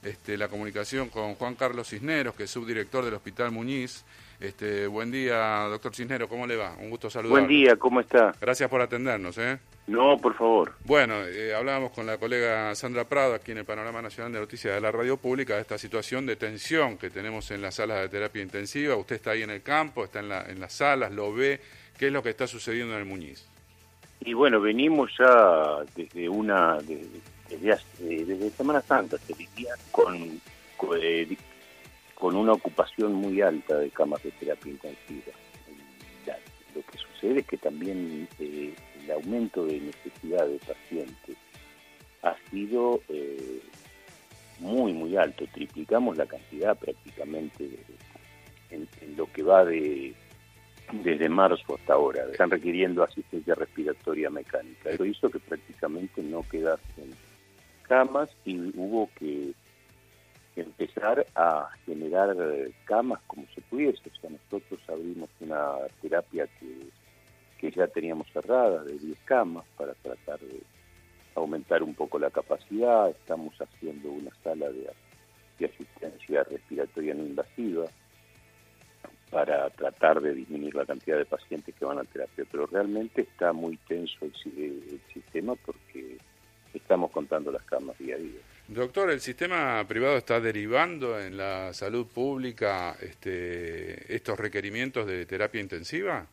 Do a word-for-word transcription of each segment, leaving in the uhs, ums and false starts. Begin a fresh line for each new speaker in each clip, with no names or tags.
este, la comunicación con Juan Carlos Cisneros, que es subdirector del Hospital Muñiz. Este, buen día, doctor Cisneros, ¿cómo le va? Un gusto saludarlo.
Buen día, ¿cómo está?
Gracias por atendernos, ¿eh?
No, por favor.
Bueno, eh, hablábamos con la colega Sandra Prado, aquí en el Panorama Nacional de Noticias de la Radio Pública, de esta situación de tensión que tenemos en las salas de terapia intensiva. Usted está ahí en el campo, está en, la, en las salas, lo ve. ¿Qué es lo que está sucediendo en el Muñiz?
Y bueno, venimos ya desde una desde, desde, hace, desde Semana Santa, te diría, con, con, eh, con una ocupación muy alta de camas de terapia intensiva. Ya, lo que sucede es que también eh, el aumento de necesidad de pacientes ha sido eh, muy, muy alto. Triplicamos la cantidad prácticamente de, en, en lo que va de desde marzo hasta ahora. Están requiriendo asistencia respiratoria mecánica. Eso hizo que prácticamente no quedasen camas y hubo que empezar a generar camas como se pudiese. O sea, nosotros abrimos una terapia que, que ya teníamos cerrada de diez camas para tratar de aumentar un poco la capacidad. Estamos haciendo una sala de, de asistencia respiratoria no invasiva para tratar de disminuir la cantidad de pacientes que van a terapia, pero realmente está muy tenso el, el sistema porque estamos contando las camas día a día.
Doctor, ¿el sistema privado está derivando en la salud pública este, estos requerimientos de terapia intensiva?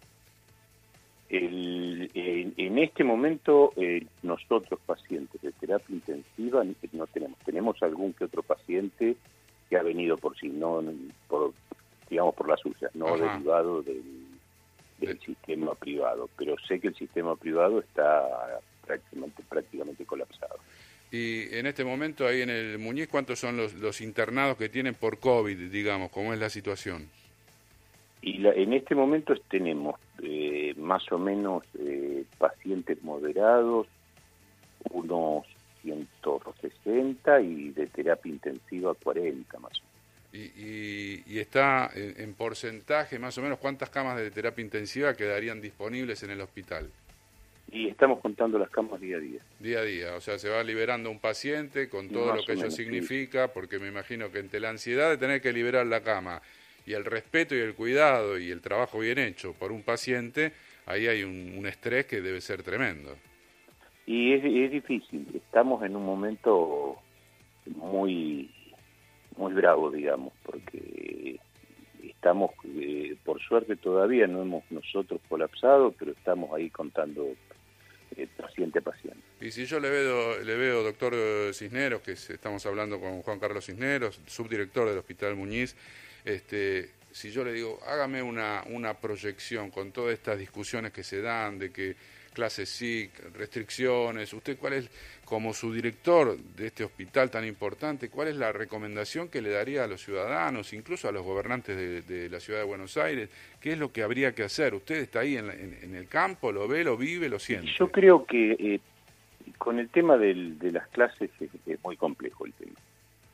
El, en, en este momento eh, nosotros pacientes de terapia intensiva no tenemos, tenemos algún que otro paciente que ha venido por sí, no por digamos por las suyas, no Ajá. derivado del, del sí. sistema privado, pero sé que el sistema privado está prácticamente, prácticamente colapsado.
Y en este momento ahí en el Muñiz, ¿cuántos son los, los internados que tienen por COVID, digamos? ¿Cómo es la situación?
Y la, en este momento tenemos eh, más o menos eh, pacientes moderados, unos ciento sesenta y de terapia intensiva cuarenta más o menos.
Y, y, y está en, en porcentaje, más o menos, ¿cuántas camas de terapia intensiva quedarían disponibles en el hospital?
Y estamos contando las camas día a día.
Día a día, o sea, se va liberando un paciente con todo más lo que ello menos, significa, sí. Porque me imagino que entre la ansiedad de tener que liberar la cama y el respeto y el cuidado y el trabajo bien hecho por un paciente, ahí hay un, un estrés que debe ser tremendo.
Y es, es difícil, estamos en un momento muy... muy bravo, digamos, porque estamos, eh, por suerte todavía no hemos nosotros colapsado, pero estamos ahí contando eh, paciente a paciente.
Y si yo le veo, le veo, doctor Cisneros, que estamos hablando con Juan Carlos Cisneros, subdirector del Hospital Muñiz, este, si yo le digo, hágame una, una proyección con todas estas discusiones que se dan, de que clases S I C, restricciones, usted cuál es, como su director de este hospital tan importante, cuál es la recomendación que le daría a los ciudadanos, incluso a los gobernantes de, de la ciudad de Buenos Aires? ¿Qué es lo que habría que hacer? Usted está ahí en, en, en el campo, lo ve, lo vive, lo siente.
Yo creo que eh, con el tema del, de las clases es, es muy complejo el tema,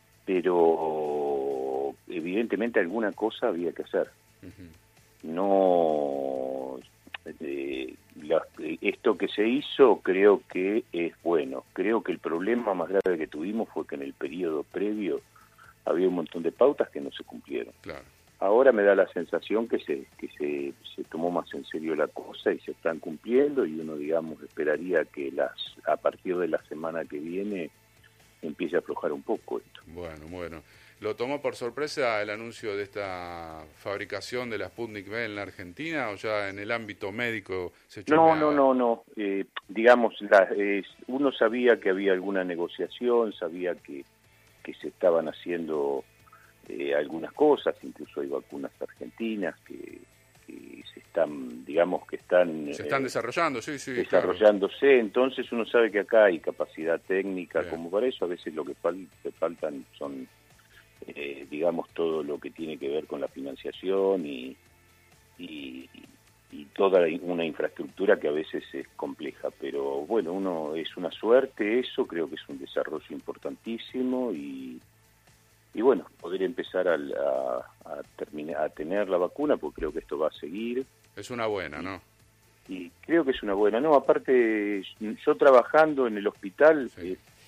pero evidentemente alguna cosa había que hacer. Uh-huh. No... Eh, la, esto que se hizo creo que es bueno. Creo que el problema más grave que tuvimos fue que en el periodo previo había un montón de pautas que no se cumplieron.
Claro.
Ahora me da la sensación que se que se, se tomó más en serio la cosa y se están cumpliendo, y uno, digamos, esperaría que las a partir de la semana que viene empiece a aflojar un poco esto.
Bueno, bueno. ¿Lo tomó por sorpresa el anuncio de esta fabricación de la Sputnik V en la Argentina, o ya en el ámbito médico se
chorreaba? No, no, no, no. Eh, digamos, la, eh, uno sabía que había alguna negociación, sabía que, que se estaban haciendo eh, algunas cosas, incluso hay vacunas argentinas que, que se están, digamos, que están...
Se están eh, desarrollando, sí, sí.
Desarrollándose, claro. Entonces uno sabe que acá hay capacidad técnica. Bien. Como para eso, a veces lo que, fal que faltan son... Eh, digamos, todo lo que tiene que ver con la financiación y, y, y toda una infraestructura que a veces es compleja, pero bueno, uno es una suerte eso, creo que es un desarrollo importantísimo y, y bueno, poder empezar a, a, a, terminar, a tener la vacuna, porque creo que esto va a seguir.
Es una buena, ¿no?
Y creo que es una buena, no, aparte yo trabajando en el hospital, sí. eh,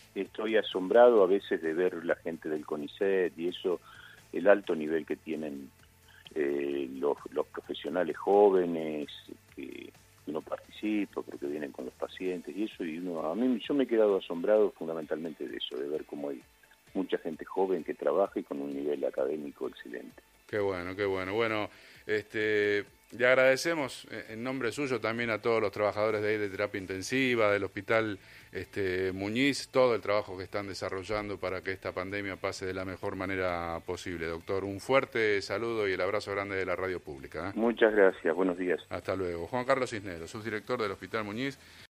estoy asombrado a veces de ver la gente del CONICET y eso, el alto nivel que tienen eh, los, los profesionales jóvenes que uno participa porque vienen con los pacientes y eso, y uno, a mí yo me he quedado asombrado fundamentalmente de eso, de ver cómo hay mucha gente joven que trabaja y con un nivel académico excelente.
Qué bueno, qué bueno. Bueno, este, le agradecemos en nombre suyo también a todos los trabajadores de ahí de terapia intensiva, del Hospital este, Muñiz, todo el trabajo que están desarrollando para que esta pandemia pase de la mejor manera posible. Doctor, un fuerte saludo y el abrazo grande de la radio pública, ¿eh?
Muchas gracias, buenos días.
Hasta luego. Juan Carlos Cisneros, subdirector del Hospital Muñiz.